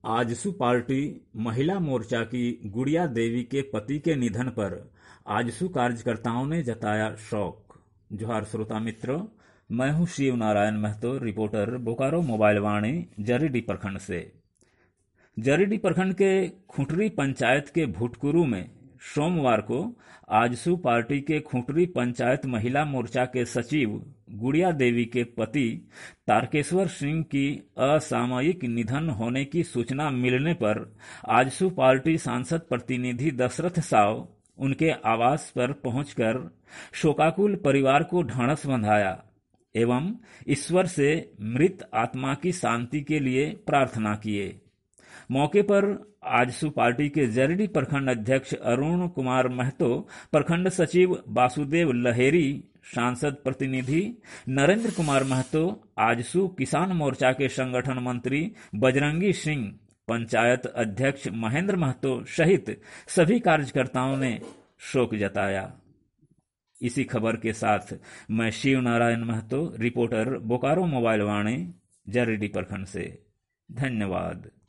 AJSU party महिला मोर्चा की गुड़िया देवी के पति के निधन पर आजसू कार्यकर्ताओं ने जताया शोक। जोहार श्रोता मित्रों, मैं हूं शिव नारायण महतो, रिपोर्टर बोकारो मोबाइल वाणी जरीडी प्रखंड से। जरीडी प्रखंड के खुंटरी पंचायत के भुटकुरू में सोमवार को आजसू पार्टी के खुंटरी पंचायत महिला मोर्चा के सचिव गुड़िया देवी के पति तारकेश्वर सिंह की असामयिक निधन होने की सूचना मिलने पर आजसू पार्टी सांसद प्रतिनिधि दशरथ साव उनके आवास पर पहुंचकर शोकाकुल परिवार को ढांढस बंधाया एवं ईश्वर से मृत आत्मा की शांति के लिए प्रार्थना किए। मौके पर आजसू पार्टी के जरीडी प्रखंड अध्यक्ष अरुण कुमार महतो, प्रखंड सचिव वासुदेव लहेरी, सांसद प्रतिनिधि नरेंद्र कुमार महतो, आजसू किसान मोर्चा के संगठन मंत्री बजरंगी सिंह, पंचायत अध्यक्ष महेंद्र महतो सहित सभी कार्यकर्ताओं ने शोक जताया। इसी खबर के साथ मैं शिव नारायण महतो, रिपोर्टर बोकारो मोबाइल वाणी जरीडी प्रखंड से। धन्यवाद।